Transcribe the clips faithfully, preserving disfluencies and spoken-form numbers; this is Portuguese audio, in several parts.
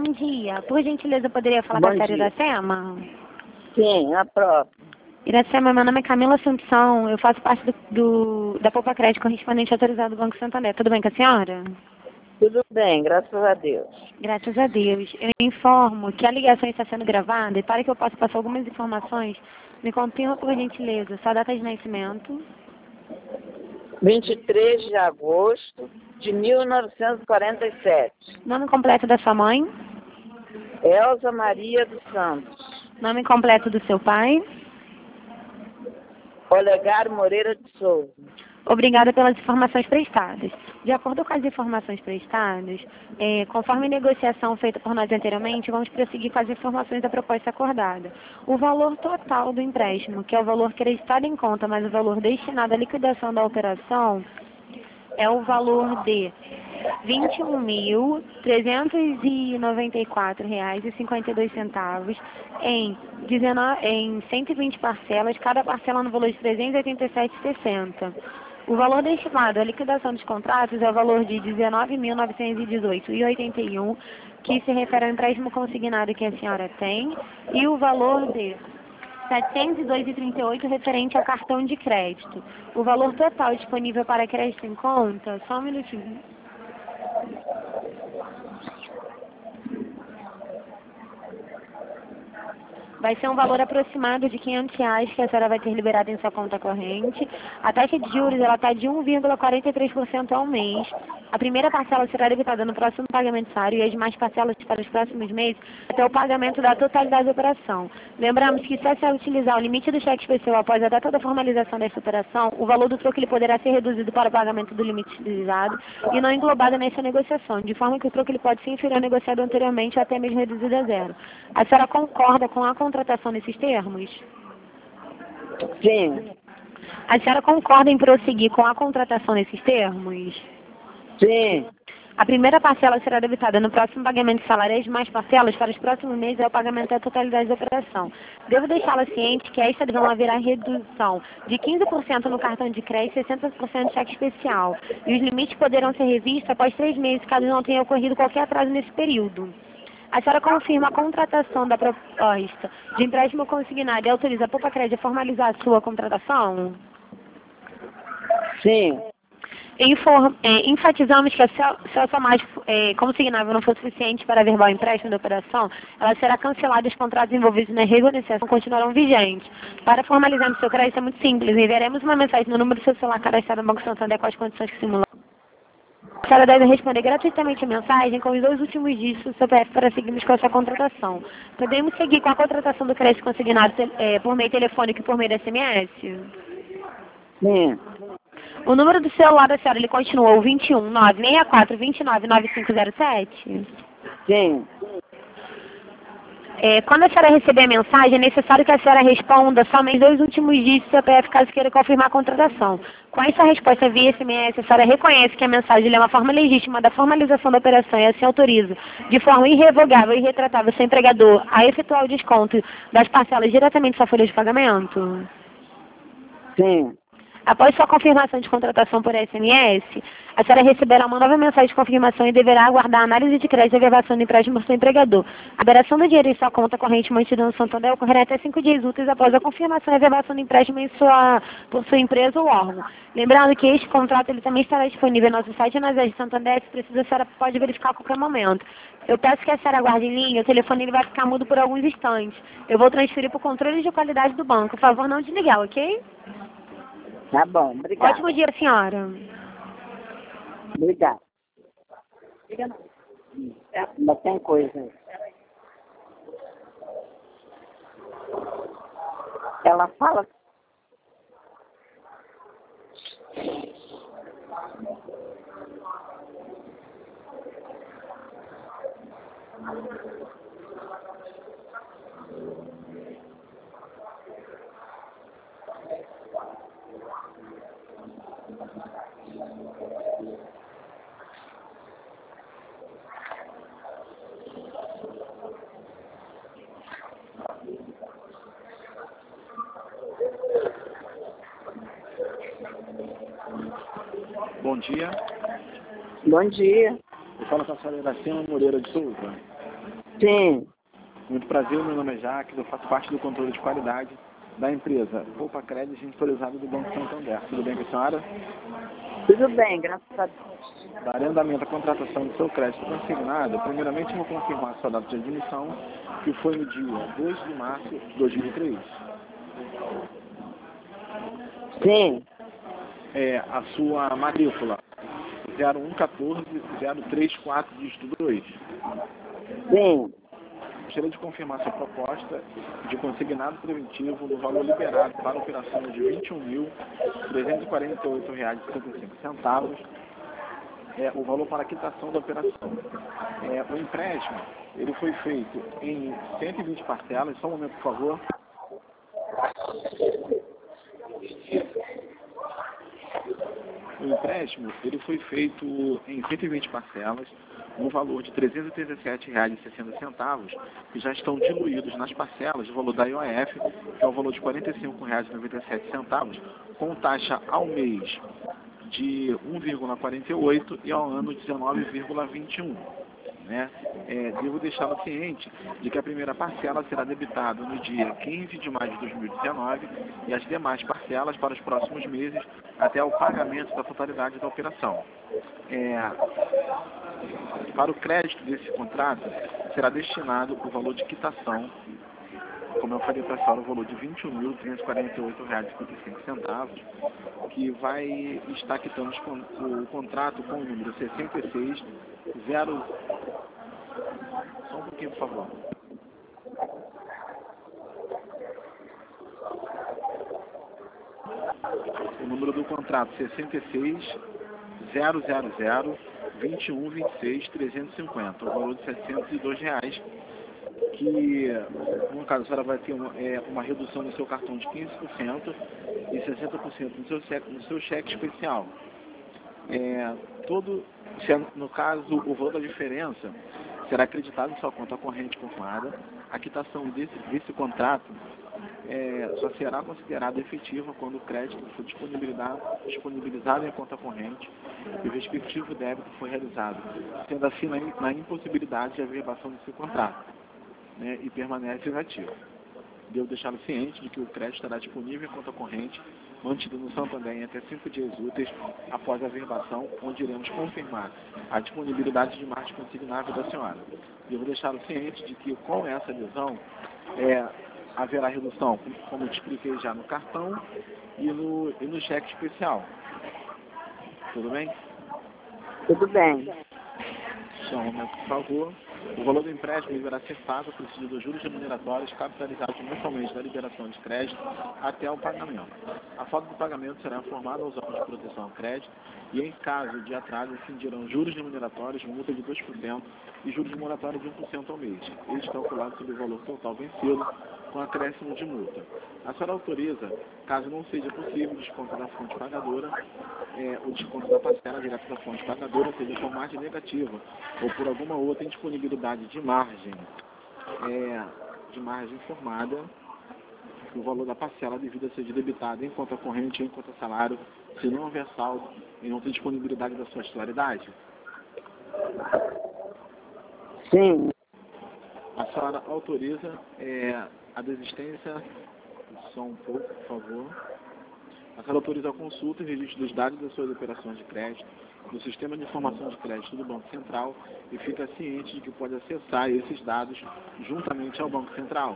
Bom dia. Por gentileza, eu poderia falar Bom com a senhora dia. Iracema? Sim, a própria. Iracema, meu nome é Camila Assumpção. Eu faço parte do, do, da Poupa Crédito correspondente autorizado do Banco Santander. Tudo bem com a senhora? Tudo bem, graças a Deus. Graças a Deus. Eu informo que a ligação está sendo gravada e para que eu possa passar algumas informações, me confirma, por gentileza, sua data de nascimento, vinte e três de agosto de mil novecentos e quarenta e sete. nome completo da sua mãe, Elza Maria dos Santos. nome completo do seu pai. Olegário Moreira de Souza. Obrigada pelas informações prestadas. De acordo com as informações prestadas, é, conforme a negociação feita por nós anteriormente, vamos prosseguir com as informações da proposta acordada. O valor total do empréstimo, que é o valor creditado em conta, mais o valor destinado à liquidação da operação, é o valor de vinte e um mil, trezentos e noventa e quatro reais e cinquenta e dois centavos em, dezenove, em cento e vinte parcelas, cada parcela no valor de trezentos e oitenta e sete reais e sessenta centavos. O valor destinado à liquidação dos contratos é o valor de dezenove mil novecentos e dezoito reais e oitenta e um centavos, que se refere ao empréstimo consignado que a senhora tem, e o valor de setecentos e dois reais e trinta e oito centavos referente ao cartão de crédito. O valor total disponível para crédito em conta, só um minutinho. Vai ser um valor aproximado de quinhentos reais que a senhora vai ter liberado em sua conta corrente. A taxa de juros ela está de um vírgula quarenta e três por cento ao mês. A primeira parcela será debitada no próximo pagamento diário e as demais parcelas para os próximos meses até o pagamento da totalidade da operação. Lembramos que se a senhora utilizar o limite do cheque especial após a data da formalização dessa operação, o valor do troco ele poderá ser reduzido para o pagamento do limite utilizado e não englobado nessa negociação, de forma que o troco ele pode ser inferior ao negociado anteriormente ou até mesmo reduzido a zero. A senhora concorda com a contratação nesses termos? Sim, A senhora concorda em prosseguir com a contratação nesses termos? sim, A primeira parcela será debitada no próximo pagamento de salário e as demais parcelas para os próximos meses é o pagamento da totalidade da operação. Devo deixá-la ciente que esta não haverá redução de quinze por cento no cartão de crédito e sessenta por cento de cheque especial. E os limites poderão ser revistos após três meses, caso não tenha ocorrido qualquer atraso nesse período. A senhora confirma a contratação da proposta de empréstimo consignado e autoriza a Poupa Crédito a formalizar a sua contratação? sim, Inform, é, enfatizamos que se a, se a somagem é, consignável não for suficiente para averbar o empréstimo da operação, ela será cancelada e os contratos envolvidos na renegociação continuarão vigentes. Para formalizarmos seu crédito é muito simples. Enviaremos uma mensagem no número do seu celular cadastrado no Banco Santander com as condições que simulam. A senhora deve responder gratuitamente a mensagem com os dois últimos dígitos do C P F para seguirmos com a sua contratação. Podemos seguir com a contratação do crédito consignado é, por meio telefônico e por meio de S M S? sim, O número do celular da senhora, ele continua o vinte e um, nove seis quatro, vinte e nove, nove cinco zero sete? sim. É, quando a senhora receber a mensagem, é necessário que a senhora responda somente dois últimos dígitos do C P F, caso queira confirmar a contratação. Com essa resposta via S M S, a senhora reconhece que a mensagem é uma forma legítima da formalização da operação e assim autoriza, de forma irrevogável e retratável, seu empregador a efetuar o desconto das parcelas diretamente da sua folha de pagamento? Sim. Após sua confirmação de contratação por S M S, a senhora receberá uma nova mensagem de confirmação e deverá aguardar a análise de crédito e averbação do empréstimo do seu empregador. A liberação do dinheiro em sua conta corrente mantida no Santander ocorrerá até cinco dias úteis após a confirmação e averbação do empréstimo em sua, por sua empresa ou órgão. Lembrando que este contrato ele também estará disponível no nosso site e nas redes de Santander, se precisa, a senhora pode verificar a qualquer momento. Eu peço que a senhora aguarde em linha, o telefone ele vai ficar mudo por alguns instantes. Eu vou transferir para o controle de qualidade do banco. Por favor, não desligar, ok? Tá bom, obrigado. Ótimo dia, senhora. Obrigado. Ainda tem coisa aí. Ela fala. Bom dia. Bom dia. Eu falo com a senhora Iracema Moreira de Souza. Sim. Muito prazer, meu nome é Jacques, eu faço parte do controle de qualidade da empresa Poupa Crédito Gesitorizado do Banco Santander. Tudo bem com a senhora? Tudo bem, graças a Deus. Darei andamento à contratação do seu crédito consignado. Primeiramente, eu vou confirmar a sua data de admissão, que foi no dia dois de março de dois mil e três. Sim. É, a sua matrícula zero um um quatro zero três quatro dígito dois. Sim. Gostaria de confirmar sua proposta de consignado preventivo no valor liberado para a operação de vinte e um mil trezentos e quarenta e oito reais e setenta e cinco centavos. É o valor para a quitação da operação. É, o empréstimo ele foi feito em cento e vinte parcelas. Só um momento, por favor. O empréstimo ele foi feito em cento e vinte parcelas, no valor de trezentos e trinta e sete reais e sessenta centavos, que já estão diluídos nas parcelas do valor da I O F, que é o valor de quarenta e cinco reais e noventa e sete centavos, com taxa ao mês de um vírgula quarenta e oito e ao ano dezenove vírgula vinte e um. Né? É, devo deixá-lo ciente de que a primeira parcela será debitada no dia quinze de maio de dois mil e dezenove e as demais parcelas para os próximos meses até o pagamento da totalidade da operação. É, para o crédito desse contrato será destinado o valor de quitação, como eu falei para a senhora, o valor de vinte e um mil trezentos e quarenta e oito reais e cinquenta e cinco centavos, que vai estar quitando o contrato com o número sessenta e seis zero. Só um pouquinho, por favor. O número do contrato sessenta e seis zero zero zero vinte e um vinte e seis trezentos e cinquenta, o valor de setecentos e dois reais, que no caso a senhora vai ter uma, é, uma redução no seu cartão de quinze por cento e sessenta por cento no seu cheque, no seu cheque especial. É, todo, se, no caso, o valor da diferença será acreditado em sua conta corrente confirmada. A quitação desse, desse contrato é, só será considerada efetiva quando o crédito for disponibilizado, disponibilizado em conta corrente e o respectivo débito for realizado, sendo assim na, na impossibilidade de averbação desse contrato, né, e permanece inativo. Devo deixá-lo ciente de que o crédito estará disponível em conta corrente, mantido no Santander em até cinco dias úteis após a averbação, onde iremos confirmar a disponibilidade de margem consignável da senhora. Devo deixá-lo ciente de que com essa adesão é, haverá redução, como eu te expliquei já, no cartão e no, e no cheque especial. Tudo bem? Tudo bem. Só um momento, por favor. O valor do empréstimo deverá ser pago por incidir dos juros remuneratórios capitalizados mensalmente da liberação de crédito até o pagamento. A falta do pagamento será informada aos órgãos de proteção ao crédito e, em caso de atraso, incidirão juros remuneratórios, multa de dois por cento e juros moratórios de um por cento ao mês, eles calculados sobre o valor total vencido, com acréscimo de multa. A senhora autoriza, caso não seja possível o desconto da fonte pagadora, é, o desconto da parcela direta da fonte pagadora, seja por margem negativa ou por alguma outra indisponibilidade de margem, é, de margem informada, o valor da parcela devida seja debitado em conta corrente ou em conta salário, se não houver saldo em outra disponibilidade da sua titularidade. Sim. A senhora autoriza é, a desistência, só um pouco, por favor. A senhora autoriza a consulta e registro dos dados das suas operações de crédito no Sistema de Informação de Crédito do Banco Central e fica ciente de que pode acessar esses dados juntamente ao Banco Central.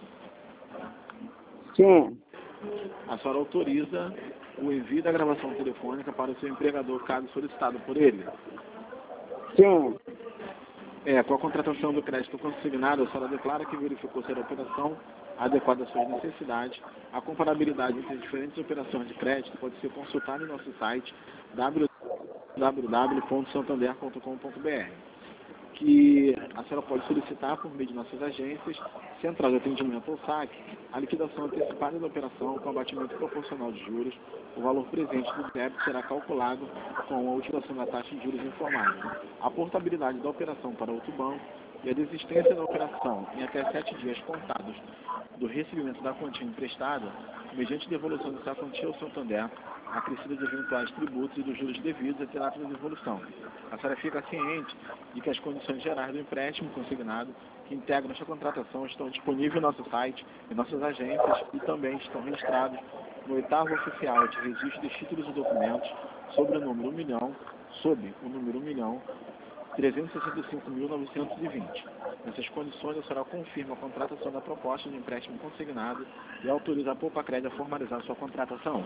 Sim. A senhora autoriza o envio da gravação telefônica para o seu empregador, caso solicitado por ele. Sim. É, com a contratação do crédito consignado, a senhora declara que verificou ser a operação adequada às suas necessidades. A comparabilidade entre as diferentes operações de crédito pode ser consultada em nosso site w w w ponto santander ponto com ponto b r, que a senhora pode solicitar por meio de nossas agências, Central de Atendimento ou S A C, a liquidação antecipada da operação com abatimento proporcional de juros. O valor presente do débito será calculado com a utilização da taxa de juros informada. A portabilidade da operação para outro banco e a desistência da operação em até sete dias contados do recebimento da quantia emprestada, mediante devolução dessa quantia ao Santander, acrescida de eventuais tributos e dos juros devidos a ter ato de devolução. A senhora fica ciente de que as condições gerais do empréstimo consignado que integram esta contratação estão disponíveis no nosso site, em nossas agências e também estão registrados no oitavo oficial de registro de títulos e documentos sobre o número um milhão, sob o número um milhão trezentos e sessenta e cinco mil novecentos e vinte. Nessas condições, a senhora confirma a contratação da proposta de empréstimo consignado e autoriza a Poupa-Cred a formalizar sua contratação.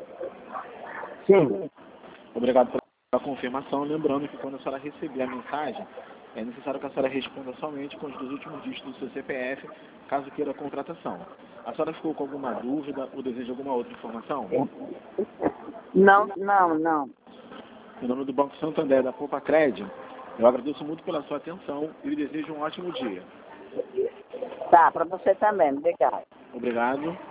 Sim. Obrigado pela confirmação. Lembrando que quando a senhora receber a mensagem, é necessário que a senhora responda somente com os dois últimos dígitos do seu C P F, caso queira a contratação. A senhora ficou com alguma dúvida ou deseja alguma outra informação? Não, não, não. Em nome do Banco Santander da Poupa-Cred, eu agradeço muito pela sua atenção e lhe desejo um ótimo dia. Tá, para você também. Obrigado. Obrigado.